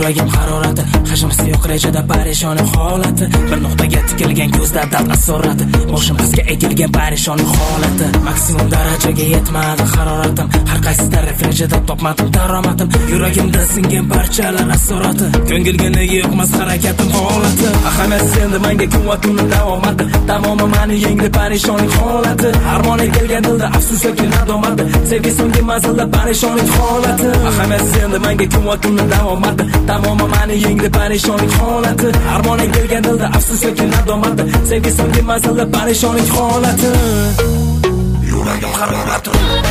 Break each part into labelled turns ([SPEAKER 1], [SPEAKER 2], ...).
[SPEAKER 1] yuragim harorati, hajmisi yo'q rejada parishon holati, bir nuqtaga tikilgan ko'zda dard asorati, boshim bizga aytilgan parishon holati, maksimum darajaga yetmadi haroratim, har qaysi taraf rejada topmadim daromadim, yuragimda singan parchalar asorati, ko'ngilga nega yo'qmas harakatim holati, ahamiyat endi menga kun va tunni davomati, tamoman meni yengdi parishonlik holati, armoni kelgan dilda afsus yoki nadomati, sevgi so'nggi manzilda parishonlik holati, ahamiyat endi menga kun va tunni davomati, tamoman meni yengdi parishonlik holati, armoni kelgan dilda afsus yoki nadomati, sevgi so'nggi manzilda parishonlik holati, yuragim harorati.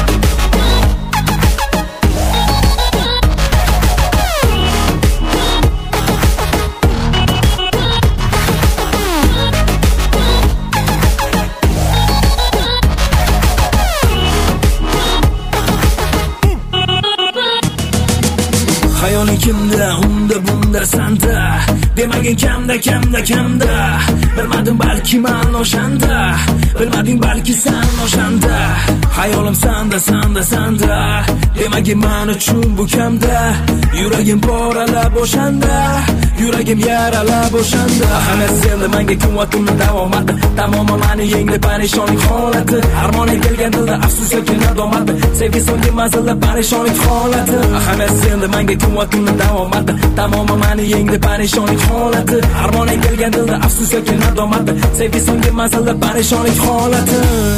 [SPEAKER 1] Hayoling kimda, unda bunda sanda, demagin kamda, bilmadim balki men o'shanda, bilmading balki sen o'shanda, hayolim sanda, demagin men uchun bu kamda, yuragim poralab o'shanda, yuragim yaralab o'shanda, ahamiyat endi menga kun va tunni davomati, tamoman meni yengdi parishonlik holati, armoni kelgan dilda afsus yoki nadomati, sevgi so'nggi manzilda parishonlik holati, ahamiyat endi menga kun va tunni davomati, tamoman meni yengdi parishonlik holati, armoni kelgan dilda afsus yoki nadomati, sevgi so'nggi manzilda parishonlik holati.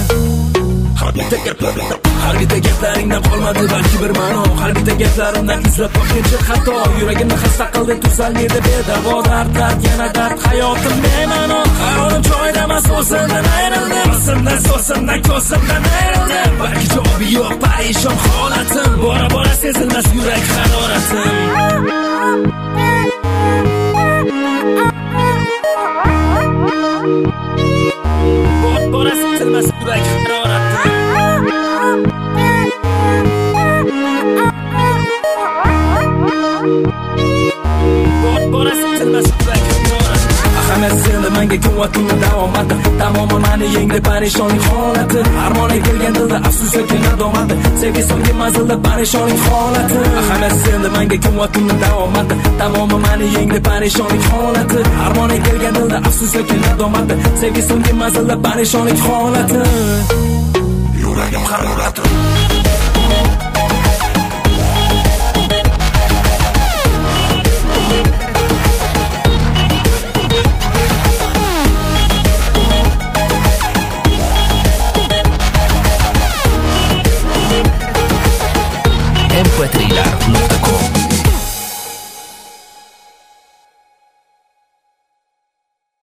[SPEAKER 1] Har bitta gaplaringdan qolmadi balki bir ma'no, har bitta gaplarimdan izlab topguncha xato, yuragimni xasta qildi tuzalmaydi bedavo dard, yana dard, hayotim bema'no, hayolim joyida emas, o'zimdan ayrildim, so'zimdan ko'zimdan ayrildim, balki javobi yo'q parishon holatim, bora sezilmas yurak haroratim. Bora sezilmas yurak haroratim. Ahamiyat endi menga kun va tunni davomati, tamoman meni yengdi parishonlik holati, armoni kelgan dilda afsus yoki nadomati, sevgi so'nggi manzilda parishonlik holati, ahamiyat endi menga kun va tunni davomati, tamoman meni yengdi parishonlik holati, armoni kelgan dilda afsus yoki nadomati, sevgi so'nggi manzilda parishonlik holati, yuragim harorati.
[SPEAKER 2] mp3lar.com